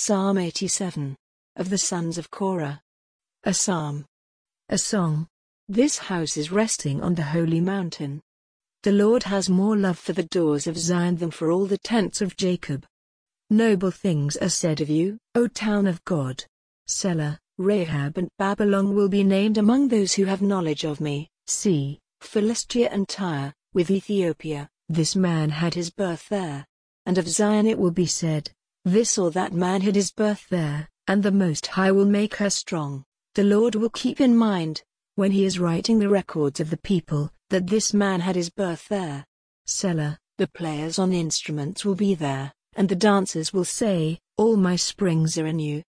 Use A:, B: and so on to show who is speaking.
A: Psalm 87. Of the sons of Korah. A psalm.
B: A song.
A: This house is resting on the holy mountain.
B: The Lord has more love for the doors of Zion than for all the tents of Jacob. Noble things are said of you, O town of God. Selah.
A: Rahab and Babylon will be named among those who have knowledge of me.
B: See,
A: Philistia and Tyre, with Ethiopia,
B: this man had
A: his birth there. And of Zion it will be said, this or that man had his birth there, and the Most High will make her strong. The Lord will keep in mind, when he is writing the records of the people, that this man had his birth there.
B: Selah.
A: The players on instruments will be there, and the dancers will say, all my springs are in you.